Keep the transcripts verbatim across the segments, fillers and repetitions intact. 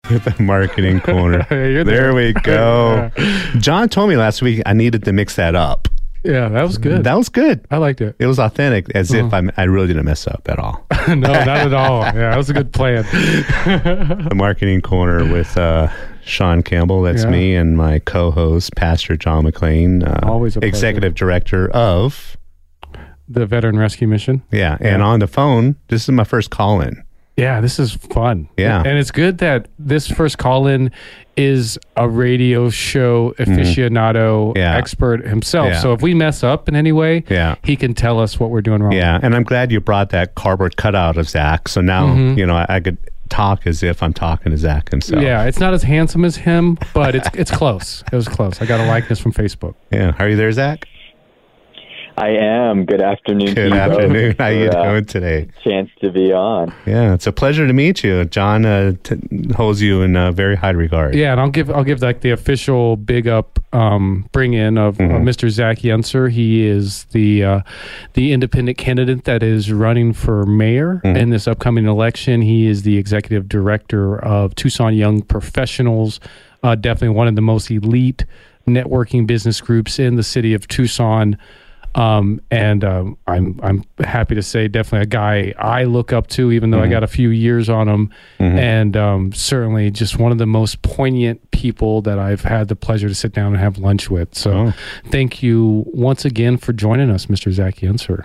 with the marketing corner. You're there there. we go. Yeah. John told me last week I needed to mix that up. Yeah, that was good. That was good. I liked it. It was authentic, as Uh-huh. if I'm, I really didn't mess up at all. No, not at all. Yeah, that was a good plan. The marketing corner with uh, Sean Campbell, that's Yeah. me, and my co-host, Pastor John McLean, uh, Always a pleasure. executive director of, The Veteran Rescue Mission. yeah, and Yeah. on the phone, this is my first call-in. Yeah, this is fun. Yeah. And it's good that this first call-in is a radio show aficionado Yeah. expert himself. Yeah. So if we mess up in any way, Yeah. he can tell us what we're doing wrong. Yeah, and I'm glad you brought that cardboard cutout of Zach, so now, Mhm. you know, I, I could talk as if I'm talking to Zach himself. Yeah, it's not as handsome as him, but it's it's close. It was close. I got a likeness from Facebook. Yeah. Are you there, Zach? I am. Good afternoon. to Good you both afternoon. How you for, uh, doing today? Chance to be on. Yeah, it's a pleasure to meet you. John uh, t- holds you in uh, very high regard. Yeah, and I'll give I'll give like the official big up um, bring in of Mhm. uh, Mister Zach Yenser. He is the uh, the independent candidate that is running for mayor Mhm. in this upcoming election. He is the executive director of Tucson Young Professionals. Uh, definitely one of the most elite networking business groups in the city of Tucson. Um, and um, I'm I'm happy to say definitely a guy I look up to, even though Mhm. I got a few years on him, Mhm. and um, certainly just one of the most poignant people that I've had the pleasure to sit down and have lunch with. So Oh. thank you once again for joining us, Mister Zach Yenser.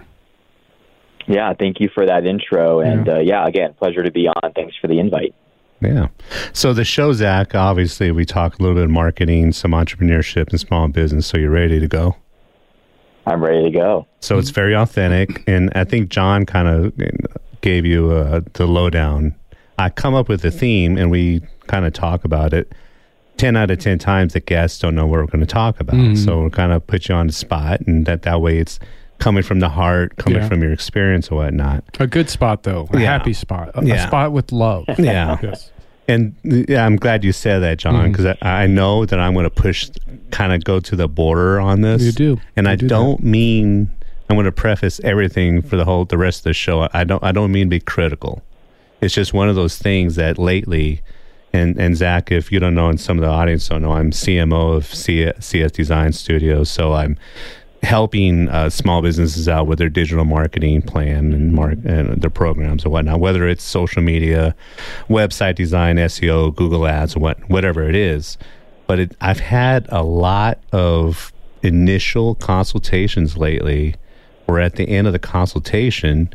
Yeah, thank you for that intro. And uh, yeah, again, pleasure to be on. Thanks for the invite. Yeah. So the show, Zach, obviously we talk a little bit of marketing, some entrepreneurship and small business. So you're ready to go? I'm ready to go. So it's very authentic. And I think John kind of gave you uh, the lowdown. I come up with a theme and we kind of talk about it. ten out of ten times the guests don't know what we're going to talk about. Mhm. So we're kind of put you on the spot, and that, that way it's coming from the heart, coming Yeah. from your experience and whatnot. A good spot, though. A Yeah. happy spot. A, Yeah. a spot with love. Yeah. Yes. And yeah, I'm glad you said that, John, Mhm. because I, I know that I'm going to push, kind of go to the border on this. You do. And You I do don't mean, I'm going to preface everything for the whole, the rest of the show. I don't, I don't mean to be critical. It's just one of those things that lately, and, and Zach, if you don't know, and some of the audience don't know, I'm C M O of C- CS Design Studios. So I'm helping uh, small businesses out with their digital marketing plan and, mark- and their programs and whatnot, whether it's social media, website design, S E O, Google Ads, what whatever it is. But it, I've had a lot of initial consultations lately where at the end of the consultation,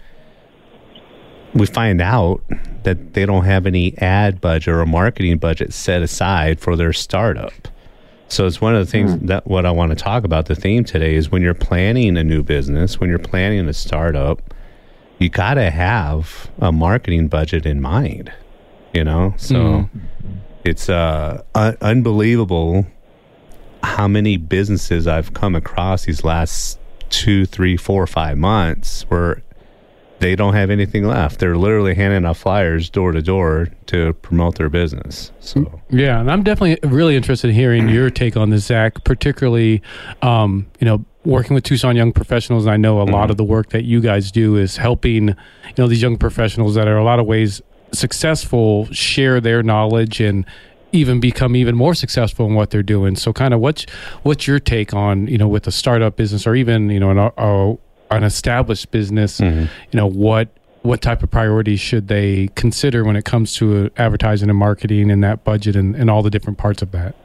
we find out that they don't have any ad budget or marketing budget set aside for their startup. So it's one of the things that what I want to talk about. The theme today is when you're planning a new business, when you're planning a startup, you got to have a marketing budget in mind, you know? So Mhm. it's uh, un- unbelievable how many businesses I've come across these last two, three, four, five months where they don't have anything left. They're literally handing out flyers door to door to promote their business. So Yeah, and I'm definitely really interested in hearing your take on this, Zach, particularly, um, you know, working with Tucson Young Professionals. And I know a lot Mhm. of the work that you guys do is helping, you know, these young professionals that are a lot of ways successful share their knowledge and even become even more successful in what they're doing. So kind of what's, what's your take on, you know, with a startup business or even, you know, an, a, an established business, Mhm. you know, what, what type of priorities should they consider when it comes to uh, advertising and marketing and that budget and, and all the different parts of that?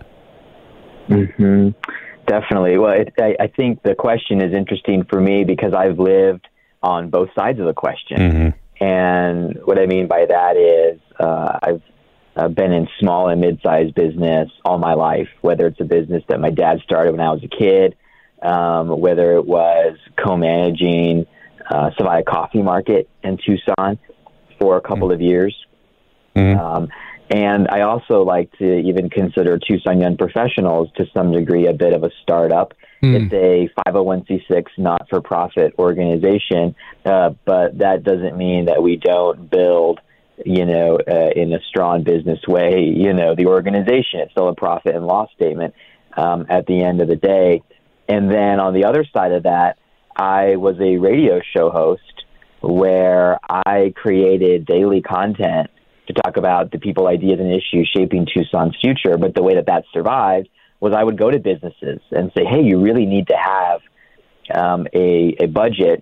hmm Definitely. Well, it, I, I think the question is interesting for me because I've lived on both sides of the question. Mhm. And what I mean by that is uh, I've uh, been in small and mid-sized business all my life, whether it's a business that my dad started when I was a kid, um, whether it was co-managing uh, Savaya Coffee Market in Tucson for a couple of years. Mhm. Um, and I also like to even consider Tucson Young Professionals to some degree a bit of a startup. Mm. It's a five oh one c six not-for-profit organization, uh, but that doesn't mean that we don't build, you know, uh, in a strong business way, you know, the organization. It's still a profit and loss statement um, at the end of the day. And then on the other side of that, I was a radio show host where I created daily content to talk about the people, ideas, and issues shaping Tucson's future. But the way that that survived was I would go to businesses and say, hey, you really need to have um, a, a budget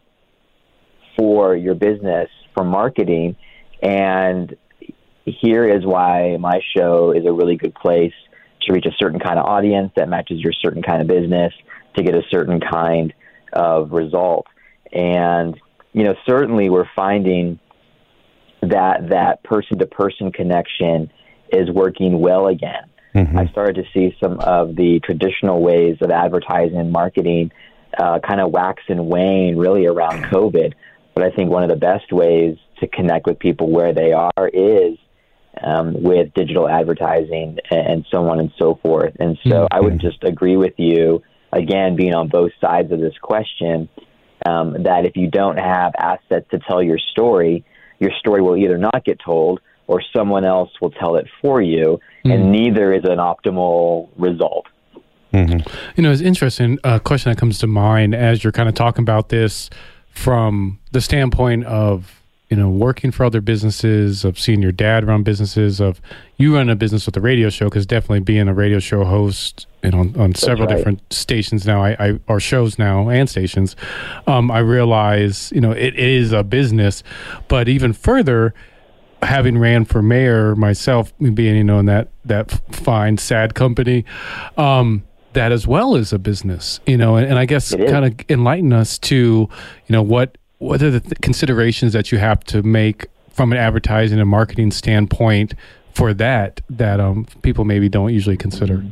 for your business, for marketing. And here is why my show is a really good place to reach a certain kind of audience that matches your certain kind of business to get a certain kind of result. And, you know, certainly we're finding that that person-to-person connection is working well again. Mm-hmm. I started to see some of the traditional ways of advertising and marketing uh, kind of wax and wane really around COVID. But I think one of the best ways to connect with people where they are is um, with digital advertising and so on and so forth. And so mm-hmm. I would just agree with you, again, being on both sides of this question, um, that if you don't have assets to tell your story, your story will either not get told or someone else will tell it for you, mm-hmm. and neither is an optimal result. Mm-hmm. You know, it's interesting. A uh, question that comes to mind as you're kind of talking about this from the standpoint of, you know, working for other businesses, of seeing your dad run businesses, of you run a business with a radio show, because definitely being a radio show host and on, on several right. different stations now, I, I or shows now and stations, um, I realize, you know, it is a business. But even further, having ran for mayor myself, being, you know, in that, that fine, sad company, um, that as well is a business, you know, and, and I guess kind of enlighten us to, you know, what, what are the th- considerations that you have to make from an advertising and marketing standpoint for that, that um, people maybe don't usually consider?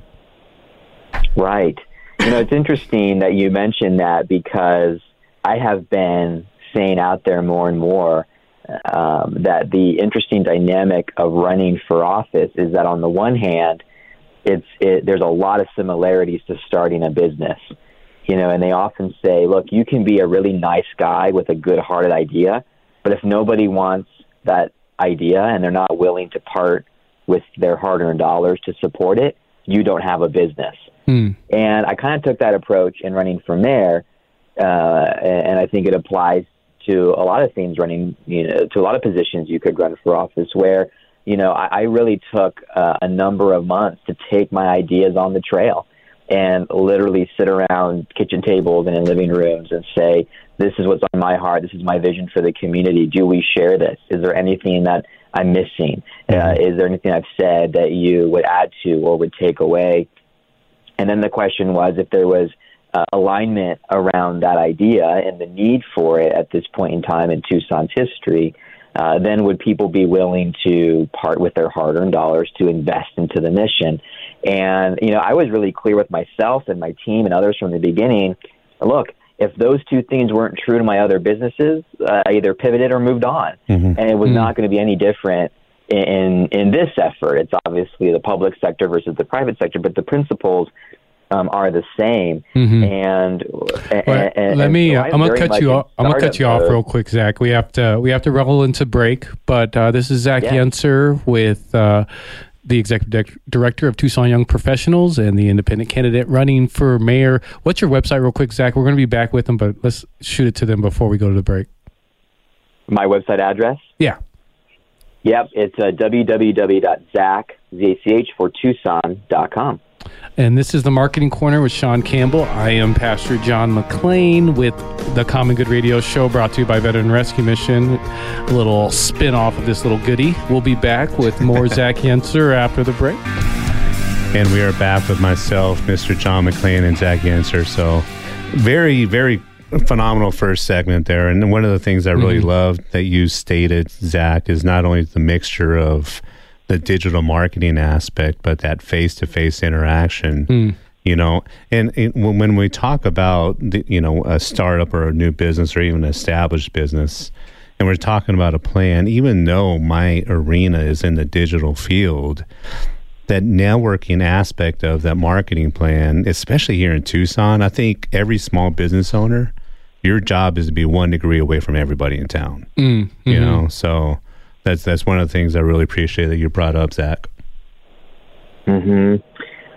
Right. You know, it's interesting that you mentioned that, because I have been saying out there more and more um, that the interesting dynamic of running for office is that on the one hand, it's it, there's a lot of similarities to starting a business. You know, and they often say, look, you can be a really nice guy with a good-hearted idea, but if nobody wants that idea and they're not willing to part with their hard-earned dollars to support it, you don't have a business. Mm. And I kind of took that approach in running for mayor, uh, and I think it applies to a lot of things running, you know, to a lot of positions you could run for office where, you know, I, I really took uh, a number of months to take my ideas on the trail and literally sit around kitchen tables and in living rooms and say, this is what's on my heart. This is my vision for the community. Do we share this? Is there anything that I'm missing? Uh, is there anything I've said that you would add to or would take away? And then the question was, if there was uh, alignment around that idea and the need for it at this point in time in Tucson's history, uh, then would people be willing to part with their hard-earned dollars to invest into the mission? And, you know, I was really clear with myself and my team and others from the beginning. Look, if those two things weren't true to my other businesses, uh, I either pivoted or moved on. Mm-hmm. And it was mm-hmm. not going to be any different in in this effort. It's obviously the public sector versus the private sector, but the principles um, are the same. Mm-hmm. And, and, well, and let me. so I'm gonna cut you off. I'm gonna cut you off real quick, Zach. We have to. We have to roll into break. But uh, this is Zach yeah. Yenser with. Uh, the executive director of Tucson Young Professionals and the independent candidate running for mayor. What's your website real quick, Zach? We're going to be back with them, but let's shoot it to them before we go to the break. My website address? Yeah. Yep. It's uh, w w w dot zach for tucson dot com. And this is the Marketing Corner with Sean Campbell. I am Pastor John McClain with the Common Good Radio Show, brought to you by Veteran Rescue Mission. A little spin-off of this little goodie. We'll be back with more Zach Yenser after the break. And we are back with myself, Mister John McClain, and Zach Yenser. So very, very phenomenal first segment there. And one of the things I really mm-hmm. loved that you stated, Zach, is not only the mixture of the digital marketing aspect, but that face-to-face interaction, mm. you know, and, and when we talk about, the, you know, a startup or a new business or even an established business, and we're talking about a plan, even though my arena is in the digital field, that networking aspect of that marketing plan, especially here in Tucson, I think every small business owner, your job is to be one degree away from everybody in town, mm. mm-hmm. you know, so... That's that's one of the things I really appreciate that you brought up, Zach. Mm-hmm.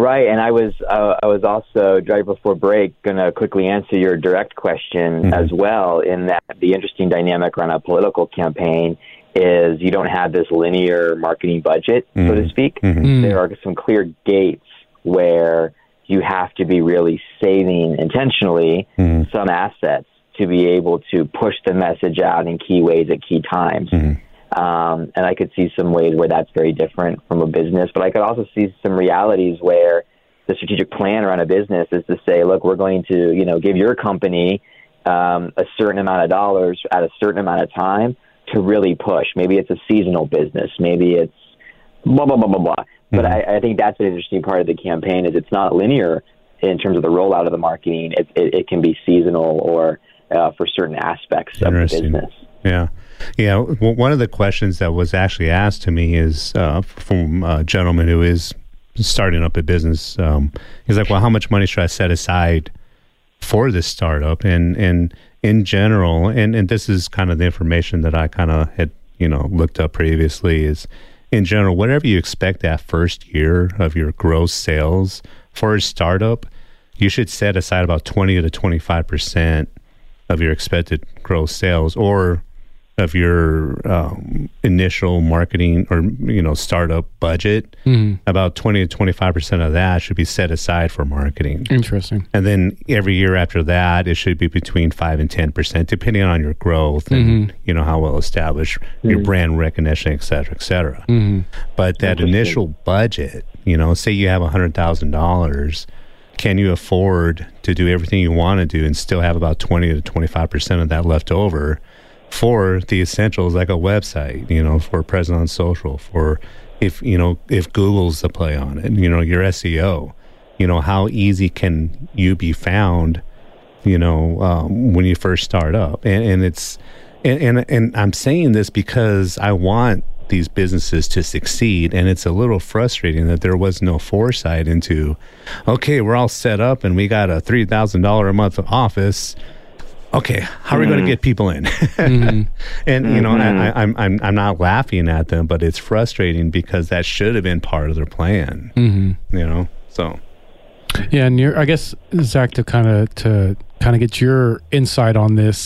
Right, and I was uh, I was also right before break going to quickly answer your direct question mm-hmm. as well. In that the interesting dynamic around a political campaign is you don't have this linear marketing budget, mm-hmm. so to speak. Mm-hmm. There are some clear gates where you have to be really saving intentionally mm-hmm. some assets to be able to push the message out in key ways at key times. Mm-hmm. Um, and I could see some ways where that's very different from a business, but I could also see some realities where the strategic plan around a business is to say, look, we're going to, you know, give your company um, a certain amount of dollars at a certain amount of time to really push. Maybe it's a seasonal business. Maybe it's blah, blah, blah, blah, blah. Mm-hmm. But I, I think that's an interesting part of the campaign is it's not linear in terms of the rollout of the marketing. It, it, it can be seasonal or uh, for certain aspects of the business. Yeah. Yeah, well, one of the questions that was actually asked to me is uh, from a gentleman who is starting up a business. Um, he's like, well, how much money should I set aside for this startup? And and in general, and, and this is kind of the information that I kind of had, you know, looked up previously is, in general, whatever you expect that first year of your gross sales for a startup, you should set aside about twenty to twenty-five percent of your expected gross sales or of your um, initial marketing or, you know, startup budget. Mm-hmm. About twenty to twenty-five percent of that should be set aside for marketing. Interesting. And then every year after that, it should be between five and ten percent, depending on your growth and, mm-hmm. you know, how well established mm-hmm. your brand recognition, et cetera, et cetera. Mm-hmm. But that initial budget, you know, say you have one hundred thousand dollars, can you afford to do everything you want to do and still have about twenty to twenty-five percent of that left over for the essentials like a website, you know, for presence on social, for if, you know, if Google's the play on it, you know, your S E O, you know, how easy can you be found, you know, um, when you first start up? And, and it's, and, and, and I'm saying this because I want these businesses to succeed. And it's a little frustrating that there was no foresight into, okay, we're all set up and we got a three thousand dollars a month office. Okay, how are we mm-hmm. going to get people in? mm-hmm. And you know, mm-hmm. I, I'm I'm I'm not laughing at them, but it's frustrating because that should have been part of their plan. Mm-hmm. You know, so yeah. And you're, I guess, Zach, to kind of to kind of get your insight on this,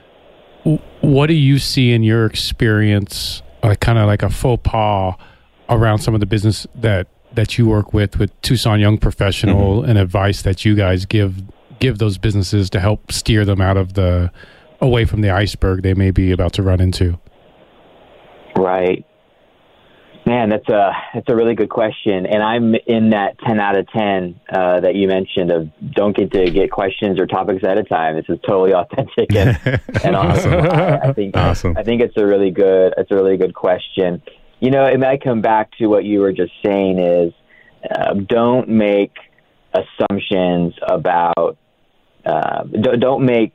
what do you see in your experience, like kind of like a faux pas around some of the business that that you work with with Tucson Young Professional mm-hmm. and advice that you guys give? give those businesses to help steer them out of the away from the iceberg they may be about to run into? Right. Man, that's a that's a really good question. And I'm in that ten out of ten uh, that you mentioned of don't get to get questions or topics at a time. This is totally authentic and, and awesome. I, I think awesome. I think it's a really good it's a really good question. You know, it might come back to what you were just saying is uh, don't make assumptions about Uh, don't, don't make.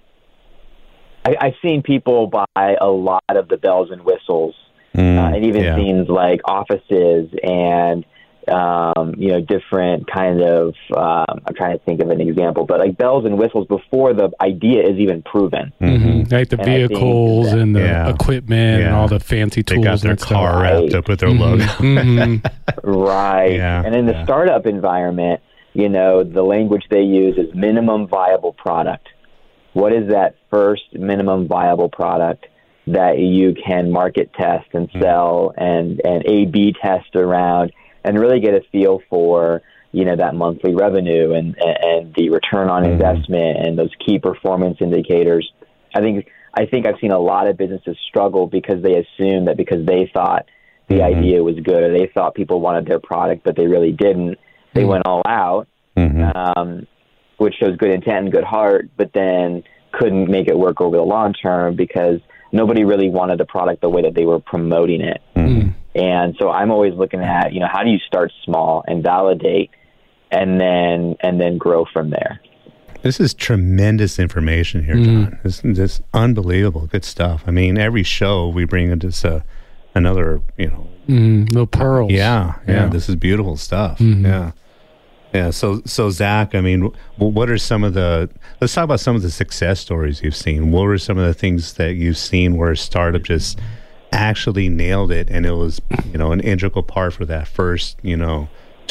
I, I've seen people buy a lot of the bells and whistles, mm, uh, and even yeah. things like offices and um, you know different kind of. Um, I'm trying to think of an example, but like bells and whistles before the idea is even proven. Mm-hmm. Like the and vehicles that, and the yeah. equipment yeah. and all the fancy tools. They got their and car stuff. wrapped up with their mm-hmm. logo. mm-hmm. Right, yeah. and in the yeah. startup environment. You know, the language they use is minimum viable product. What is that first minimum viable product that you can market test and sell and, and A B test around and really get a feel for, you know, that monthly revenue and, and the return on investment and those key performance indicators. I think I think I've seen a lot of businesses struggle because they assume that because they thought the mm-hmm. idea was good or they thought people wanted their product, but they really didn't. They went all out, mm-hmm. um, which shows good intent and good heart, but then couldn't make it work over the long term because nobody really wanted the product the way that they were promoting it. Mm-hmm. And so I'm always looking at, you know, how do you start small and validate and then and then grow from there? This is tremendous information here, John. Mm. This this unbelievable good stuff. I mean, every show we bring into uh, another, you know, mm, little pearls. Yeah, yeah, yeah. This is beautiful stuff. Mm-hmm. Yeah. Yeah, so so Zach, I mean, what are some of the? Let's talk about some of the success stories you've seen. What were some of the things that you've seen where a startup just actually nailed it, and it was, you know, an integral part for that first, you know,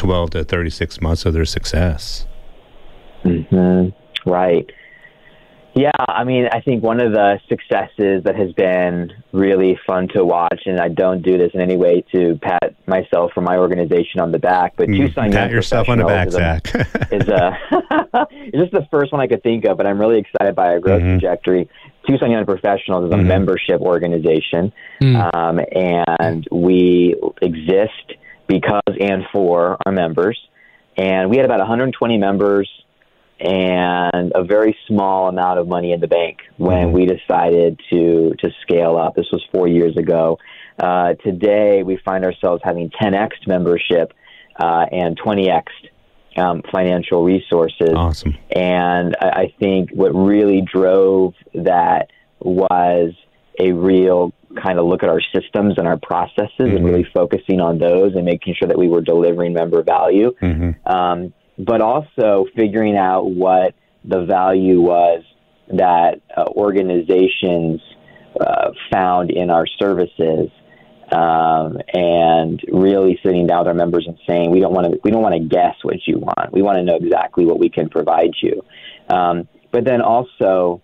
twelve to thirty-six months of their success. Mm-hmm. Right. Yeah, I mean, I think one of the successes that has been really fun to watch, and I don't do this in any way to pat myself or my organization on the back, but mm, Tucson pat Young yourself on the back, is a, Zach. is a it's just the first one I could think of, but I'm really excited by our growth mm-hmm. trajectory. Tucson Young Professionals is a mm-hmm. membership organization, mm. um, and we exist because and for our members. And we had about one hundred twenty members and a very small amount of money in the bank when mm-hmm. we decided to to scale up. This was four years ago. Uh, today, we find ourselves having ten x membership uh, and twenty x um, financial resources. Awesome. And I, I think what really drove that was a real kind of look at our systems and our processes mm-hmm. and really focusing on those and making sure that we were delivering member value. Mm-hmm. Um, but also figuring out what the value was that uh, organizations uh, found in our services, um, and really sitting down with our members and saying, we don't want to we don't want to guess what you want. We want to know exactly what we can provide you. Um, but then also,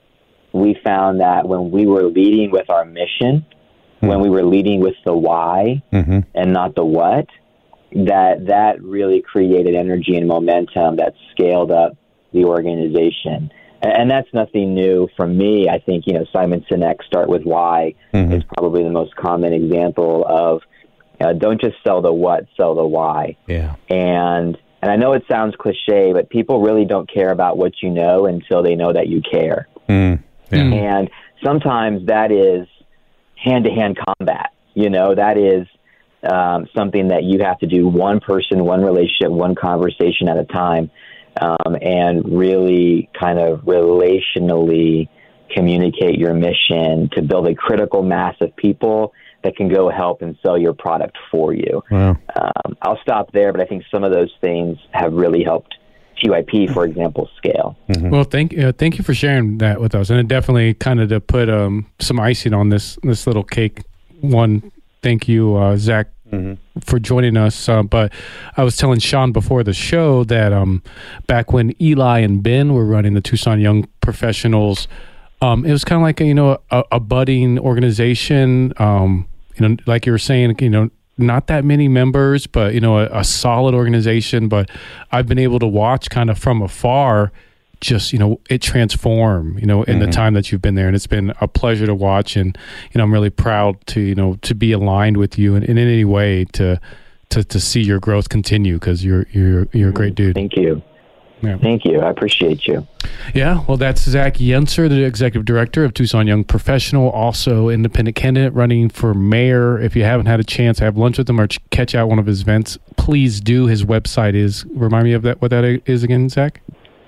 we found that when we were leading with our mission, mm-hmm. when we were leading with the why mm-hmm. and not the what, that that really created energy and momentum that scaled up the organization. And, and that's nothing new from me. I think, you know, Simon Sinek, Start With Why, mm-hmm. is probably the most common example of uh, don't just sell the what, sell the why. Yeah. And and I know it sounds cliche, but people really don't care about what you know until they know that you care. Mm. Yeah. And sometimes that is hand-to-hand combat. You know, that is Um, something that you have to do one person, one relationship, one conversation at a time, um, and really kind of relationally communicate your mission to build a critical mass of people that can go help and sell your product for you. Wow. Um, I'll stop there, but I think some of those things have really helped T Y P, for example, scale. Mm-hmm. Well, thank uh, thank you for sharing that with us, and it definitely kind of to put um, some icing on this this little cake. One. Thank you, uh, Zach, mm-hmm. for joining us. Uh, but I was telling Sean before the show that um, back when Eli and Ben were running the Tucson Young Professionals, um, it was kind of like a, you know a, a budding organization. Um, you know, like you were saying, you know, not that many members, but you know, a, a solid organization. But I've been able to watch kind of from afar. Just, you know, it transform, you know, in mm-hmm. the time that you've been there. And it's been a pleasure to watch. And, you know, I'm really proud to, you know, to be aligned with you and, and in any way to, to, to see your growth continue because you're, you're, you're a great dude. Thank you. Yeah. Thank you. I appreciate you. Yeah. Well, that's Zach Yenser, the executive director of Tucson Young Professional, also independent candidate running for mayor. If you haven't had a chance to have lunch with him or ch- catch out one of his events, please do. His website is, remind me of that, what that is again, Zach?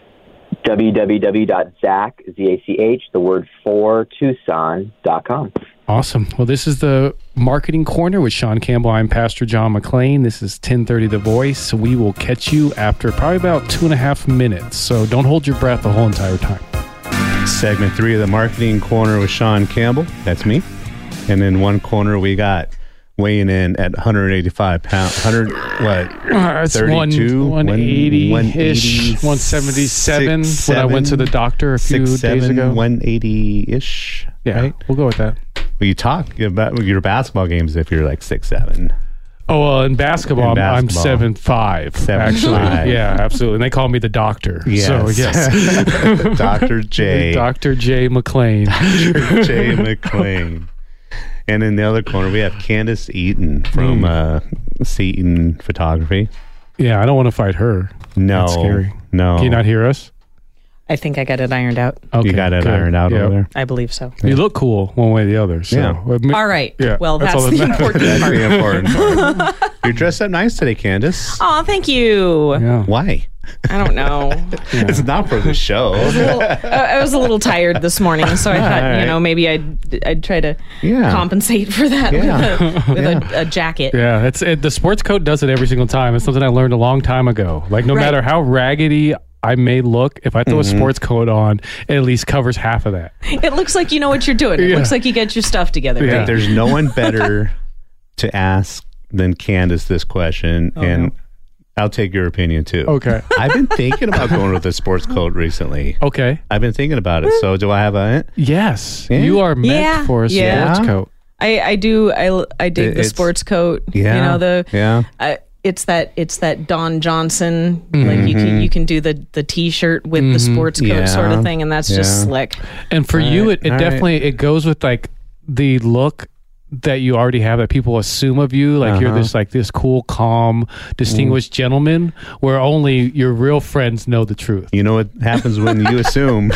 w w w dot zach, Z A C H, the word for Tucson dot com. Awesome. Well, this is the Marketing Corner with Sean Campbell. I'm Pastor John McClain. This is ten thirty The Voice. We will catch you after probably about two and a half minutes. So don't hold your breath the whole entire time. Segment three of the Marketing Corner with Sean Campbell. That's me. And in one corner, we got weighing in at one hundred eighty-five pounds. one hundred, what? Uh, it's thirty-two? one eighty-ish, one seventy-seven six, when seven, I went to the doctor a few six, days seven, ago. one eighty-ish. Yeah, right? We'll go with that. Well, you talk about your basketball games if you're like six seven. Oh, well, in basketball, in basketball. I'm seven five, actually. Five. Yeah, absolutely. And they call me the doctor. Yes. So, yes. Doctor J. Doctor J. McClain. Doctor J. McClain. And in the other corner, we have Candace Eaton from mm. uh, Seaton Photography. Yeah, I don't want to fight her. No. That's scary. No. Can you not hear us? I think I got it ironed out. Okay, you got it good. ironed out yep. over there? I believe so. You look cool one way or the other. So. Yeah. All right. Yeah, well, that's, that's the important that's part. the important part. You're dressed up nice today, Candace. Oh, thank you. Yeah. Why? I don't know. Yeah. It's not for the show. I was, little, I was a little tired this morning, so I thought, right. you know, maybe I'd I'd try to yeah. compensate for that yeah. with, a, with yeah. a, a jacket. Yeah, it's it, the sports coat does it every single time. It's something I learned a long time ago. Like no right. matter how raggedy I may look, if I throw mm-hmm. a sports coat on, it at least covers half of that. It looks like you know what you're doing. It yeah. looks like you get your stuff together. Yeah. Right? There's no one better to ask than Candace this question, oh, and. No. I'll take your opinion too. Okay. I've been thinking about going with a sports coat recently. Okay. I've been thinking about it. So do I have a... Yes. Yeah. You are meant Yeah. for a Yeah. sports coat. I, I do. I, I dig the It's- sports coat. Yeah. You know, the... Yeah. Uh, it's that it's that Don Johnson, like you can you can do the the T-shirt with the sports coat Yeah. sort of thing, and that's just Yeah. slick. And for All you, right. it, it All definitely it goes with like the look that you already have that people assume of you. Like you're Uh-huh. this like this cool, calm, distinguished gentleman, where only your real friends know the truth. You know what happens when you assume?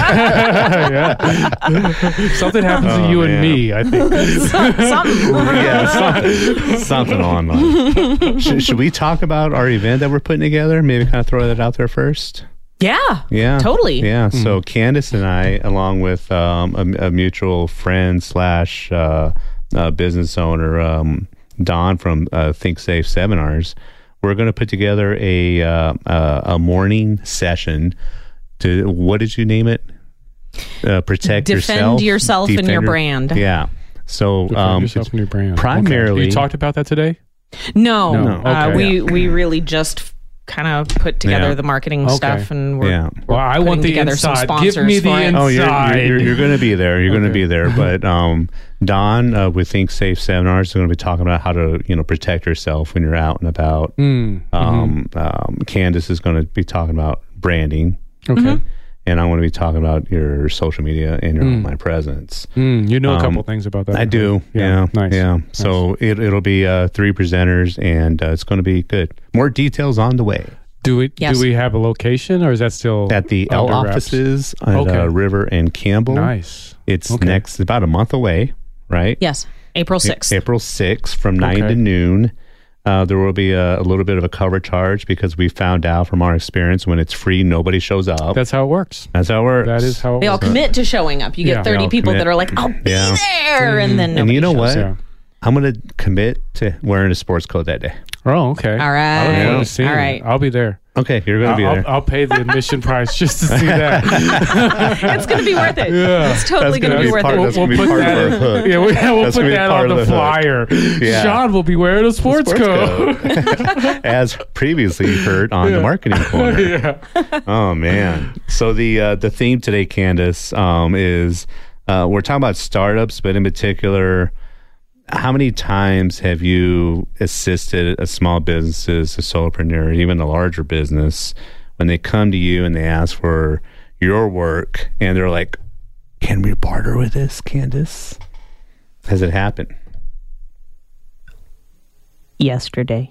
Yeah. Something happens Oh, to you man. and me, I think. Something. yeah, something, something along those lines. Should, should we talk about our event that we're putting together? Maybe kind of throw that out there first. Yeah. Yeah, Totally. Yeah. So Candace and I, along with um, a, a mutual friend slash uh, uh, business owner, um, Don from uh, Think Safe Seminars, we're going to put together a uh, uh, a morning session to, what did you name it? Uh, protect Defend yourself, yourself and your Defend your- brand. Yeah. So Defend um, yourself and your brand. primarily- Okay. You talked about that today? No, No. Uh, Okay. we we really just kind of put together Yeah. the marketing Okay. stuff, and we're, Yeah. we're Well, I putting want the together some inside. sponsors Give me the for it. inside. Oh, you're you're, you're, you're going to be there. You're going to Okay. be there. But um, Don uh, with Think Safe Seminars is going to be talking about how to you know protect yourself when you're out and about. Mm. Um, um, Candace is going to be talking about branding, Okay. and I'm going to be talking about your social media and your online presence. Mm, you know a Um, couple things about that. I do. Yeah. Nice. Yeah. So it, it'll be uh, three presenters, and uh, it's going to be good. More details on the way. Do we Yes. do we have a location, or is that still At the L under wraps? offices at Okay. uh, River and Campbell. Nice. It's Okay. next, about a month away, right? Yes, April sixth. April sixth from nine Okay. to noon. Uh, there will be a, a little bit of a cover charge because we found out from our experience when it's free, nobody shows up. That's how it works. That's how it works. That is how it They all works. commit to showing up. You Yeah. get They thirty all people commit. that are like, "I'll be Yeah. there," and then And nobody you know shows what? up. Yeah. I'm going to commit to wearing a sports coat that day. Oh, okay. All I look forward right, to seeing all it. right. I'll be there. Okay, you're going to be I'll, there. I'll pay the admission price just to see that. It's going to be worth it. Yeah. It's totally That's going to gonna be be worth part- it. that's gonna be put part of that our in- hook. Yeah, we, we'll That's put gonna be that part on of the the hook. flyer. Yeah. Sean will be wearing a sports, Sports coat. coat. As previously heard on the marketing corner. Yeah. Oh man! So the uh, the theme today, Candace, um, is uh, we're talking about startups, but in particular, how many times have you assisted a small businesses, a solopreneur, even a larger business, when they come to you and they ask for your work, and they're like, "Can we barter with this, Candace?" Has it happened? Yesterday.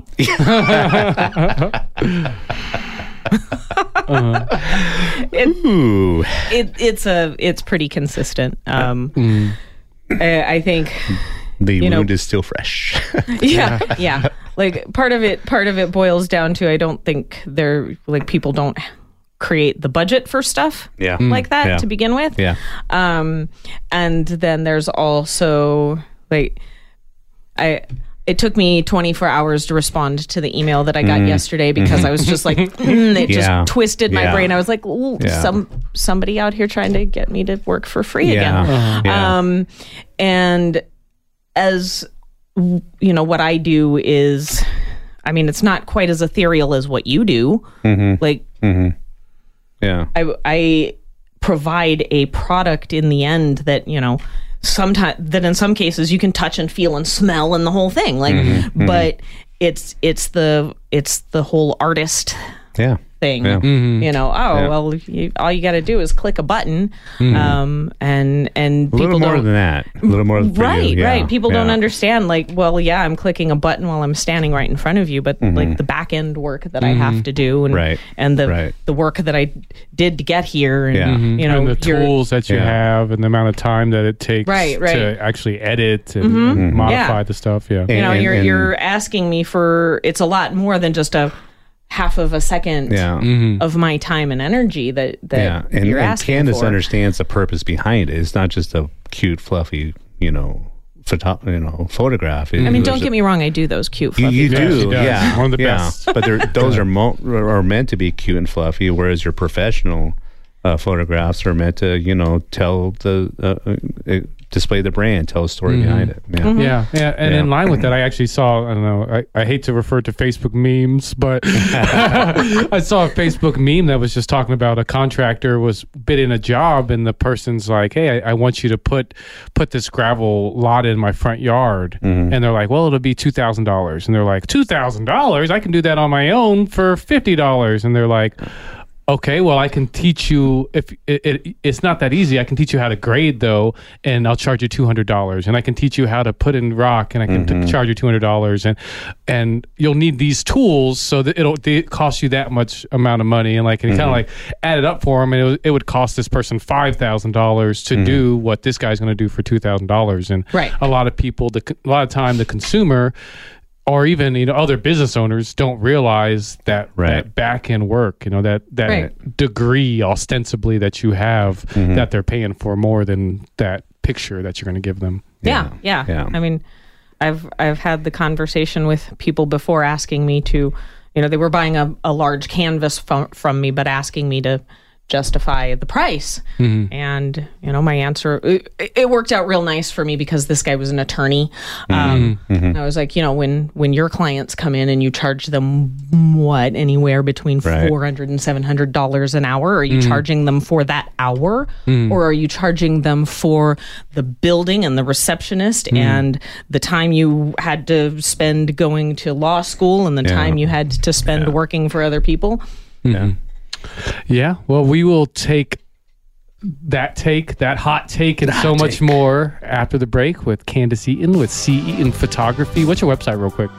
it, Ooh, it, it's a it's pretty consistent. Um, I, I think. the You know- wound is still fresh. yeah yeah like part of it part of it boils down to I don't think they're like people don't create the budget for stuff Yeah. like that Yeah. to begin with. Yeah. Um and then there's also like I it took me twenty-four hours to respond to the email that I got yesterday because I was just like mm, it just Yeah. twisted my Yeah. brain. I was like, ooh, Yeah. some somebody out here trying to get me to work for free Yeah. again. Uh-huh. Yeah. Um and as you know, what I do is, I mean, it's not quite as ethereal as what you do. Mm-hmm. Like, Yeah. I, I provide a product in the end that, you know, sometimes that in some cases you can touch and feel and smell and the whole thing. Like, Mm-hmm. but it's it's the it's the whole artist Yeah. thing. Yeah. You know, oh Yeah. well, you, all you got to do is click a button, um, and and A little people more don't. than that. A little more than Right, you. Yeah. right. People don't Yeah. understand. Like, well, yeah, I'm clicking a button while I'm standing right in front of you, but like the back end work that I have to do, and Mm-hmm. Right, and the right. the work that I did to get here, and Yeah. Mhm. you know, and the you're- tools that you Yeah. have and the amount of time that it takes Right, right. to actually edit and, and modify Yeah. the stuff. Yeah. you know, And- you're and- you're asking me for it's a lot more than just a half of a second Yeah. of my time and energy that that Yeah. And, you're and asking Candace for. understands the purpose behind it. It's not just a cute, fluffy, you know, photo, you know, photograph. I mean, don't get me wrong. I do those cute, You, fluffy you Yeah, do, she does. yeah, One of the yeah. best. But they're, those are mo- are meant to be cute and fluffy, whereas your professional uh, photographs are meant to, you know, tell the uh, uh, display the brand, tell a story Mm-hmm. behind it. Yeah. Yeah, yeah, and Yeah. in line with that, I actually saw. I don't know. I, I hate to refer to Facebook memes, but I saw a Facebook meme that was just talking about a contractor was bidding a job, and the person's like, "Hey, I, I want you to put put this gravel lot in my front yard," Mm-hmm. and they're like, "Well, it'll be two thousand dollars," and they're like, two thousand dollars? I can do that on my own for fifty dollars," and they're like, okay, well, I can teach you. If it, it, it's not that easy, I can teach you how to grade though, and I'll charge you two hundred dollars. And I can teach you how to put in rock, and I can Mm-hmm. t- charge you two hundred dollars. And and you'll need these tools, so that it'll it cost you that much amount of money. And like, and Mm-hmm. kind of like add it up for them, and it, was, it would cost this person five thousand dollars to Mm-hmm. do what this guy's going to do for two thousand dollars. And Right. a lot of people, the a lot of time, the consumer. Or even, you know, other business owners don't realize that, Right. that back end work, you know, that that Right. degree ostensibly that you have Mm-hmm. that they're paying for more than that picture that you're going to give them. Yeah, yeah, Yeah. I mean, I've I've had the conversation with people before asking me to, you know, they were buying a, a large canvas from, from me, but asking me to justify the price. And, you know, my answer, it, it worked out real nice for me because this guy was an attorney. Um, and I was like, you know, when, when your clients come in and you charge them what, anywhere between Right. four hundred dollars and seven hundred dollars an hour, are you charging them for that hour? Or are you charging them for the building and the receptionist and the time you had to spend going to law school and the Yeah. time you had to spend working for other people? Yeah. Yeah. Well, we will take that take, that hot take, and so much more after the break with Candace Eaton with C. Eaton Photography. What's your website, real quick?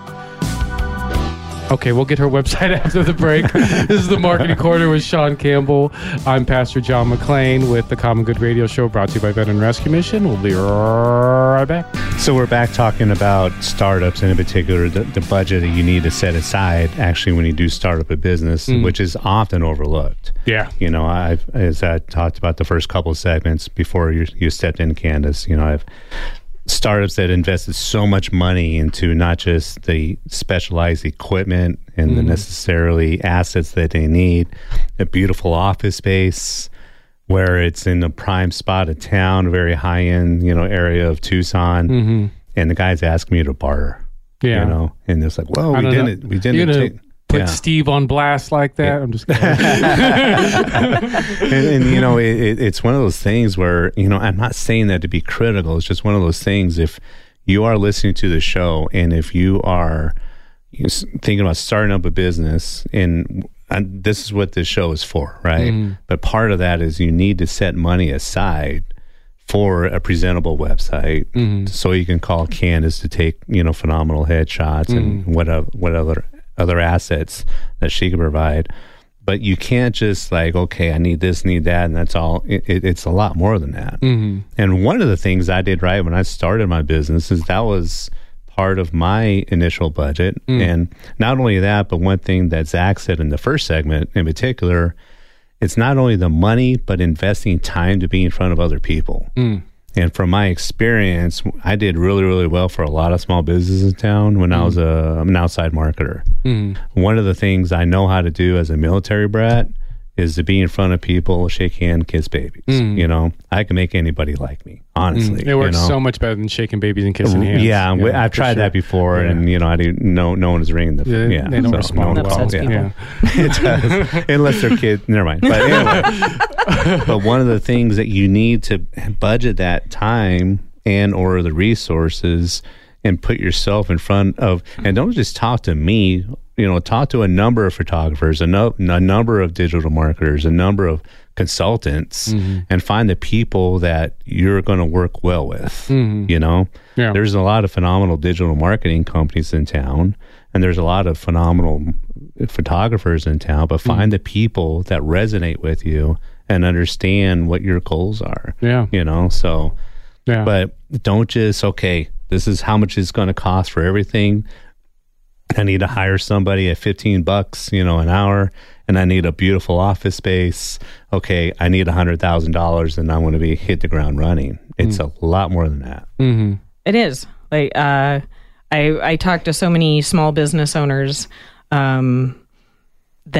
Okay, we'll get her website after the break. This is the Marketing Corner with Sean Campbell. I'm Pastor John McClain with the Common Good Radio Show, brought to you by Veteran Rescue Mission. We'll be right back. So we're back talking about startups, and in particular, the, the budget that you need to set aside actually when you do start up a business, which is often overlooked. Yeah. You know, I've, as I talked about the first couple of segments before you, you stepped in, Candace, you know, I've startups that invested so much money into not just the specialized equipment and the necessarily assets that they need, a beautiful office space where it's in a prime spot of town, a very high end, you know, area of Tucson, Mm-hmm. and the guys asking me to barter. Yeah. You know, and it's like, whoa, I we don't know. didn't, we didn't You're gonna take. put yeah. Steve on blast like that? I'm just kidding. and, and you know it, it, it's one of those things where, you know, I'm not saying that to be critical. It's just one of those things. If you are listening to the show and if you are you know, thinking about starting up a business, and, and this is what this show is for, right? Mm-hmm. But part of that is you need to set money aside for a presentable website, Mm-hmm. so you can call Candace to take, you know, phenomenal headshots and Mm-hmm. what o- what other other assets that she can provide. But you can't just like, okay, I need this, need that, and that's all. It, it, it's a lot more than that. Mm-hmm. And one of the things I did right when I started my business is that was part of my initial budget. Mm. And not only that, but one thing that Zach said in the first segment in particular, it's not only the money, but investing time to be in front of other people. Mm. And from my experience, I did really, really well for a lot of small businesses in town when I was a, an outside marketer. Mm. One of the things I know how to do as a military brat is to be in front of people, shake hand, kiss babies. Mm. You know, I can make anybody like me, honestly. It works you know? so much better than shaking babies and kissing hands. Yeah, we- I've for tried sure. that before, Yeah. and you know, I didn't. No, no one is ringing the. Yeah, Yeah, they don't so respond no one well. calls, Upsets yeah. people. It does, unless they're kids. Never mind. But anyway, but one of the things that you need to budget that time and or the resources and put yourself in front of, and don't just talk to me. You know, talk to a number of photographers, a, no, a number of digital marketers, a number of consultants, Mm-hmm. and find the people that you're going to work well with. Mhm. You know, Yeah. there's a lot of phenomenal digital marketing companies in town, and there's a lot of phenomenal photographers in town, but find Mm-hmm. the people that resonate with you and understand what your goals are. Yeah. You know, so, Yeah. but don't just, okay, this is how much it's going to cost for everything. I need to hire somebody at fifteen bucks, you know, an hour, and I need a beautiful office space. Okay, I need a hundred thousand dollars, and I want to be hit the ground running. It's a lot more than that. Mm-hmm. It is. Like uh, I I talk to so many small business owners um, that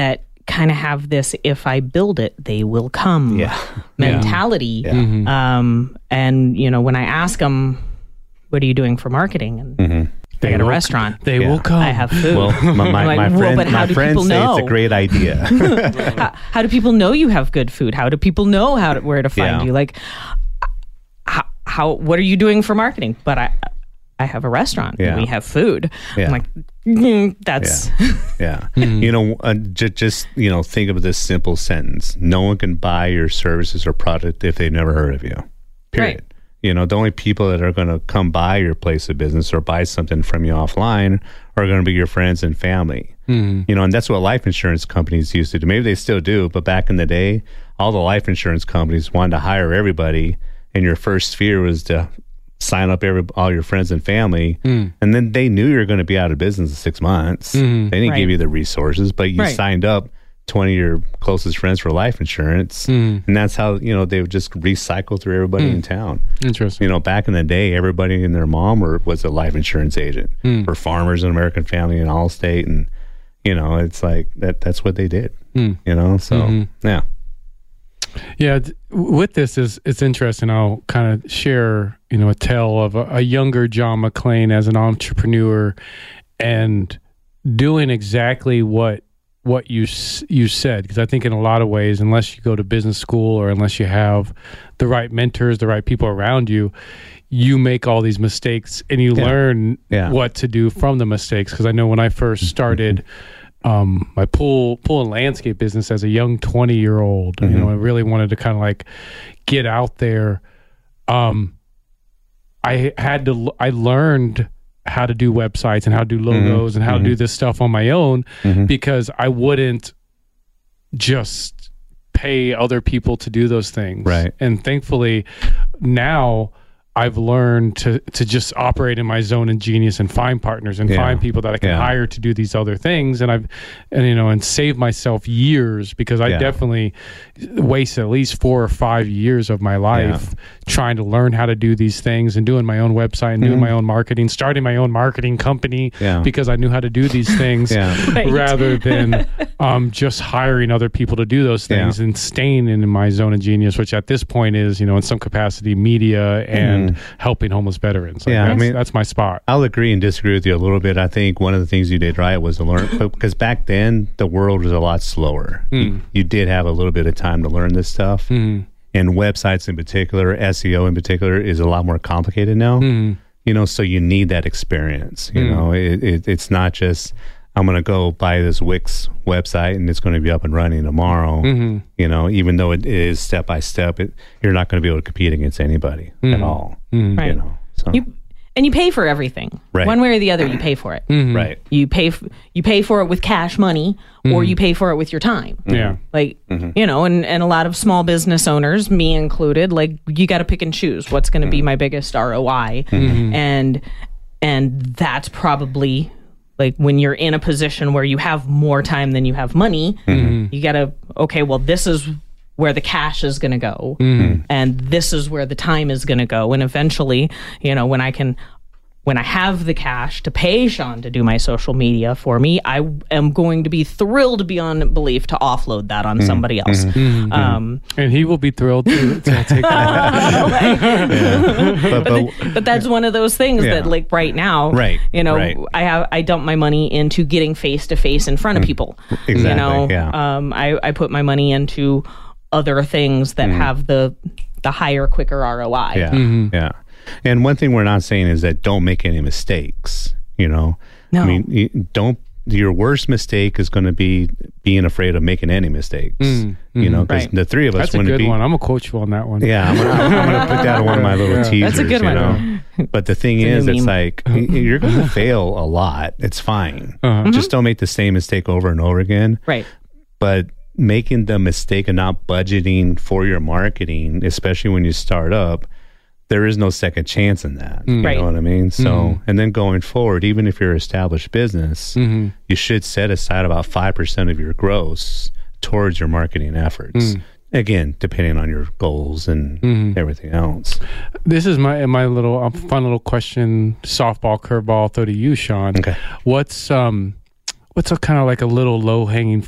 kind of have this, if I build it, they will come Yeah. mentality. Yeah. Mhm. Um, and, you know, when I ask them, what are you doing for marketing? And Mhm. I got a will- restaurant. They Yeah. will come. I have food. Well, my, my, I'm like, my well, friend, but how my do friends people say know? it's a great idea. how, how do people know you have good food? How do people know how to, where to find Yeah. you? Like, how, how, what are you doing for marketing? But I, I have a restaurant. Yeah. And we have food. Yeah. I'm like, mm, that's Yeah. You know, uh, j- just, you know, think of this simple sentence. No one can buy your services or product if they've never heard of you. Period. Right. You know, the only people that are going to come by your place of business or buy something from you offline are going to be your friends and family. Mm-hmm. You know, and that's what life insurance companies used to do. Maybe they still do, but back in the day, all the life insurance companies wanted to hire everybody, and your first fear was to sign up every all your friends and family, Mm. and then they knew you were going to be out of business in six months. Mhm. They didn't Right. give you the resources, but you Right. signed up twenty of your closest friends for life insurance, Mm. and that's how, you know, they would just recycle through everybody in town. Interesting. You know, back in the day, everybody and their mom were, was a life insurance agent Mm. for Farmers and American Family and Allstate, and you know, it's like that. That's what they did. Mm. You know, so Mhm. yeah, Yeah, th- with this is it's interesting. I'll kind of share, you know, a tale of a, a younger John McClain as an entrepreneur, and doing exactly what what you s- you said. Because I think in a lot of ways, unless you go to business school or unless you have the right mentors, the right people around you, you make all these mistakes and you Yeah. learn Yeah. what to do from the mistakes. Because I know when I first started. Um, my pool pool and landscape business as a young twenty year old, you know, I really wanted to kind of like get out there. Um, I had to, I learned how to do websites and how to do logos and how to do this stuff on my own because I wouldn't just pay other people to do those things. Right. And thankfully now I've learned to to just operate in my zone of genius and find partners and Yeah. find people that I can Yeah. hire to do these other things. And I've, and you know, and save myself years because I Yeah. definitely wasted at least four or five years of my life trying to learn how to do these things and doing my own website and doing my own marketing, starting my own marketing company Yeah. because I knew how to do these things Yeah. Right. rather than um, just hiring other people to do those things Yeah. and staying in my zone of genius, which at this point is, you know, in some capacity, media and helping homeless veterans. Like Yeah, I that's, mean- that's my spot. I'll agree and disagree with you a little bit. I think one of the things you did right was to learn, because back then the world was a lot slower. You, you did have a little bit of time to learn this stuff, Mm. and websites in particular, S E O in particular, is a lot more complicated now. Mm. You know, so you need that experience. You Mm. know, it, it, it's not just I'm going to go buy this Wix website and it's going to be up and running tomorrow. Mm-hmm. You know, even though it is step by step, it, you're not going to be able to compete against anybody at all. Mm. Right. You know, so You, and you pay for everything. Right. One way or the other, you pay for it. Mm-hmm. right. You pay f- you pay for it with cash money, or you pay for it with your time. Yeah. Like, you know, and, and a lot of small business owners, me included, like you got to pick and choose what's going to be my biggest R O I. And and that's probably like when you're in a position where you have more time than you have money, you got to, okay, well, this is where the cash is going to go. And this is where the time is going to go. And eventually, you know, when I can when I have the cash to pay Sean to do my social media for me, I am going to be thrilled beyond belief to offload that on somebody else. Um, And he will be thrilled to, to take that. But, but but that's one of those things Yeah. that, like right now, Right, You know, right. I have I dump my money into getting face to face in front of people. You Exactly, know, yeah. um, I I put my money into other things that have the the higher, quicker R O I. Yeah, yeah. And one thing we're not saying is that don't make any mistakes. You know, No. I mean, you don't. Your worst mistake is going to be being afraid of making any mistakes. You know, because Right. the three of us That's a wouldn't good be. one. I'm going to quote you on that one. Yeah, I'm gonna, I'm gonna put that on one of my little Yeah. teasers. That's a good you one. know? But the thing It's a is, new it's meme. like y- you're going to fail a lot. It's fine. Uh-huh. Just don't make the same mistake over and over again. Right. But making the mistake of not budgeting for your marketing, especially when you start up, there is no second chance in that. You Right. know what I mean? So, and then going forward, even if you're an established business, you should set aside about five percent of your gross towards your marketing efforts. Again, depending on your goals and everything else. This is my my little uh, fun little question, softball curveball throw to you, Sean. Okay. What's um, what's a kind of like a little low hanging fruit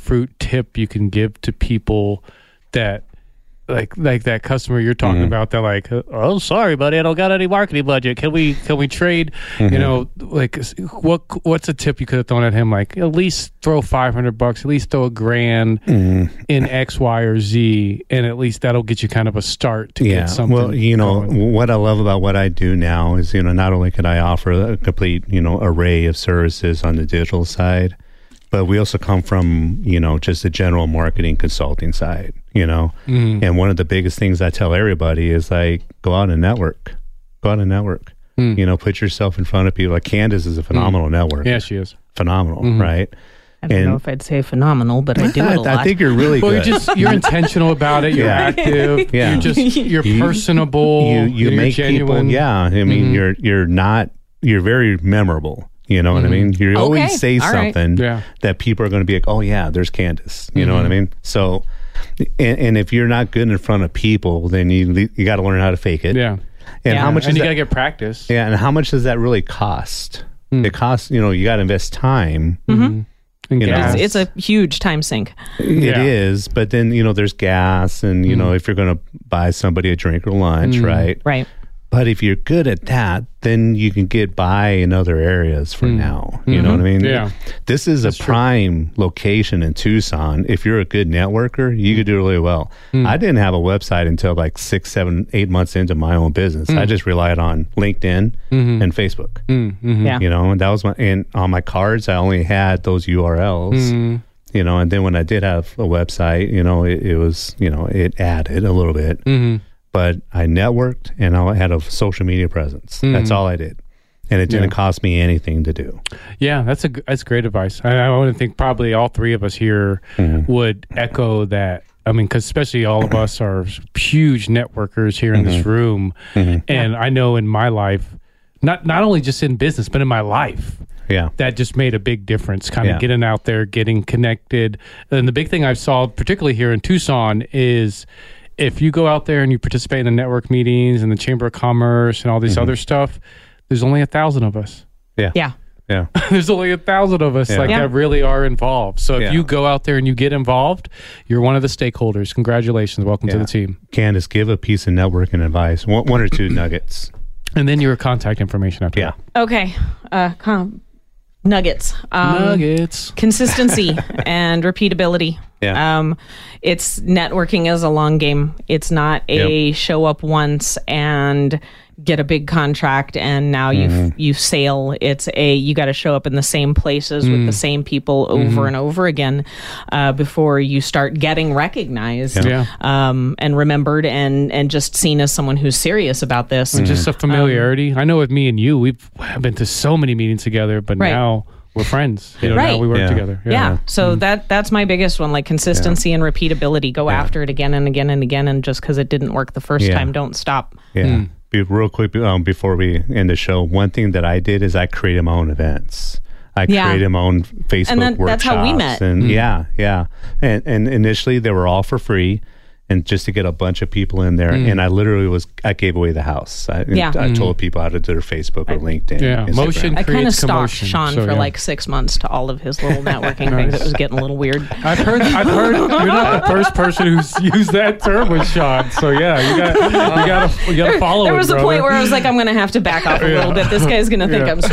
tip you can give to people that like like that customer you're talking Mm-hmm. about? They're like, oh, sorry, buddy, I don't got any marketing budget. Can we can we trade? Mm-hmm. You know, like what what's a tip you could have thrown at him? Like at least throw five hundred bucks, at least throw a grand Mm-hmm. in X, Y, or Z, and at least that'll get you kind of a start to Yeah. get something. Well, you know, going. what I love about what I do now is, you know, not only can I offer a complete, you know, array of services on the digital side, but we also come from, you know, just the general marketing consulting side, you know. Mhm. And one of the biggest things I tell everybody is like, go out and network. Go out and network. Mm. You know, put yourself in front of people. Like Candace is a phenomenal network. Yeah, she is. Phenomenal, Mhm. right? I don't And- know if I'd say phenomenal, but I do it a lot. I think you're really Well, good. you're just you're intentional about it. You're Yeah. active. Yeah. You're just you're You- personable. you you you're make genuine. people, yeah. I mean, Mhm. you're you're not you're very memorable. You know what I mean? You always Okay, say all right. something Yeah. that people are going to be like, "Oh yeah, there's Candace." You know what I Mhm. mean? So, and, and if you're not good in front of people, then you you got to learn how to fake it. Yeah. And Yeah. how much And is you that? gotta get practice. Yeah, and how much does that really cost? Mm. It costs. You know, you got to invest time. Mhm. And You know, gas. It's, it's a huge time sink. It Yeah. is, but then you know, there's gas, and you know, if you're going to buy somebody a drink or lunch, Mm. right? Right. But if you're good at that, then you can get by in other areas for Mm. now. You know what I mean? Yeah. This is That's a true. prime location in Tucson. If you're a good networker, you could do really well. Mm. I didn't have a website until like six, seven, eight months into my own business. Mm. I just relied on LinkedIn Mhm. and Facebook. Mm, mhm. Yeah. You know, and that was my, and on my cards, I only had those U R Ls. Mm. You know, and then when I did have a website, you know, it, it was, you know, it added a little bit. Mhm. But I networked and I had a social media presence. Mm. That's all I did. And it didn't Yeah. cost me anything to do. Yeah, that's a g- that's great advice. I, I want to think probably all three of us here Mhm. would echo that. I mean, because especially all of us are huge networkers here in this room, Mhm. and I know in my life, not not only just in business, but in my life, Yeah. that just made a big difference. Kind of Yeah. getting out there, getting connected, and the big thing I've saw, particularly here in Tucson, is if you go out there and you participate in the network meetings and the Chamber of Commerce and all this other stuff, there's only a thousand of us. Yeah. Yeah. Yeah. There's only a thousand of us Yeah. like Yeah. that really are involved. So if Yeah. you go out there and you get involved, you're one of the stakeholders. Congratulations. Welcome to Yeah. the team. Candace, give a piece of networking advice. One, one or two nuggets. And then your contact information after Yeah. Okay. Uh, com- nuggets. that. Um, Nuggets. Consistency and repeatability. Yeah. Um, it's networking is a long game. It's not a show up once and get a big contract and now you Mm-hmm. you sail. It's a you got to show up in the same places Mm. with the same people over Mm-hmm. and over again uh, before you start getting recognized Yeah. um, and remembered and and just seen as someone who's serious about this. Mm-hmm. Just a familiarity. I know with me and you, we've been to so many meetings together, but Right. now we're friends. You know, Right. now we work Yeah. together. Yeah. So that that's my biggest one, like consistency and repeatability. Go after it again and again and again, and just because it didn't work the first Yeah. time, don't stop. Yeah. Be, real quick um, before we end the show, one thing that I did is I created my own events. I Yeah. created my own Facebook And then workshops. that's how we met. And yeah, yeah. And, and initially they were all for free. And just to get a bunch of people in there, and I literally was, I gave away the house. I, Yeah. I told people how to do their Facebook or LinkedIn. Yeah. Instagram. Motion I kind of creates stalked commotion. Sean So, for yeah. like six months to all of his little networking things. It was getting a little weird. I've heard. I've heard. You're not the first person who's used that term with Sean. So yeah, you got. You got to. You got to follow. There it, was a brother. point where I was like, I'm going to have to back off a little bit. This guy's going to think Yeah. I'm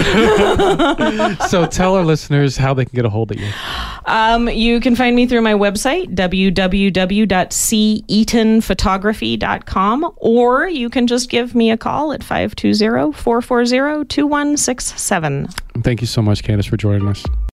strange. So tell our listeners how they can get a hold of you. Um, you can find me through my website, w w w dot c eaton photography dot com, or you can just give me a call at five two zero, four four zero, two one six seven. Thank you so much, Candace, for joining us.